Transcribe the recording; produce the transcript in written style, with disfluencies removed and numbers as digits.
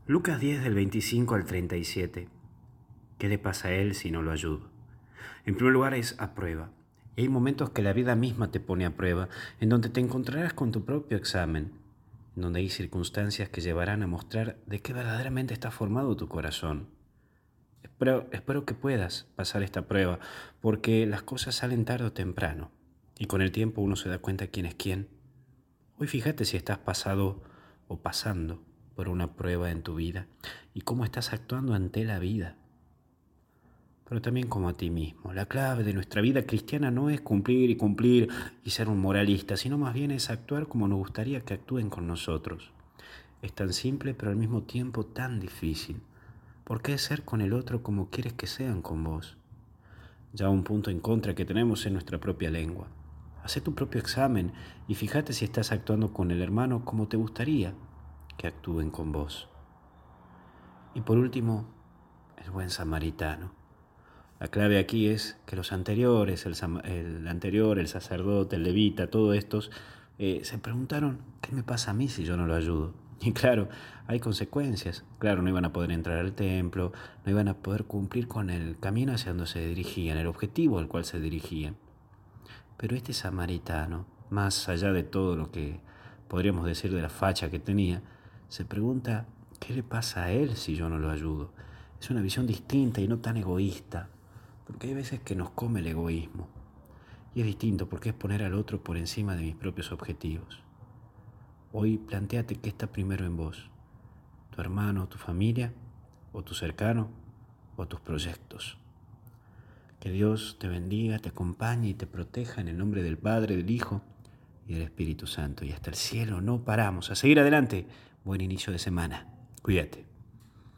Lucas 10 del 25 al 37. ¿Qué le pasa a él si no lo ayudo? En primer lugar es a prueba. Y hay momentos que la vida misma te pone a prueba, en donde te encontrarás con tu propio examen, en donde hay circunstancias que llevarán a mostrar de qué verdaderamente está formado tu corazón. Espero que puedas pasar esta prueba, porque las cosas salen tarde o temprano, y con el tiempo uno se da cuenta quién es quién. Hoy fíjate si estás pasado o pasando por una prueba en tu vida y cómo estás actuando ante la vida, pero también como a ti mismo. La clave de nuestra vida cristiana no es cumplir y cumplir y ser un moralista, sino más bien es actuar como nos gustaría que actúen con nosotros. Es tan simple pero al mismo tiempo tan difícil. ¿Por qué ser con el otro como quieres que sean con vos? Ya un punto en contra que tenemos en nuestra propia lengua. Hacé tu propio examen y fíjate si estás actuando con el hermano como te gustaría que actúen con vos. Y por último, el buen samaritano. La clave aquí es que los anteriores, el anterior, el sacerdote, el levita, todos estos, se preguntaron, ¿qué me pasa a mí si yo no lo ayudo? Y claro, hay consecuencias. Claro, no iban a poder entrar al templo, no iban a poder cumplir con el camino hacia donde se dirigían, el objetivo al cual se dirigían. Pero este samaritano, más allá de todo lo que podríamos decir de la facha que tenía, se pregunta, ¿qué le pasa a él si yo no lo ayudo? Es una visión distinta y no tan egoísta, porque hay veces que nos come el egoísmo. Y es distinto porque es poner al otro por encima de mis propios objetivos. Hoy plantéate qué está primero en vos, tu hermano, tu familia, o tu cercano, o tus proyectos. Que Dios te bendiga, te acompañe y te proteja en el nombre del Padre, del Hijo y del Espíritu Santo. Y hasta el cielo no paramos. A seguir adelante. Buen inicio de semana. Cuídate.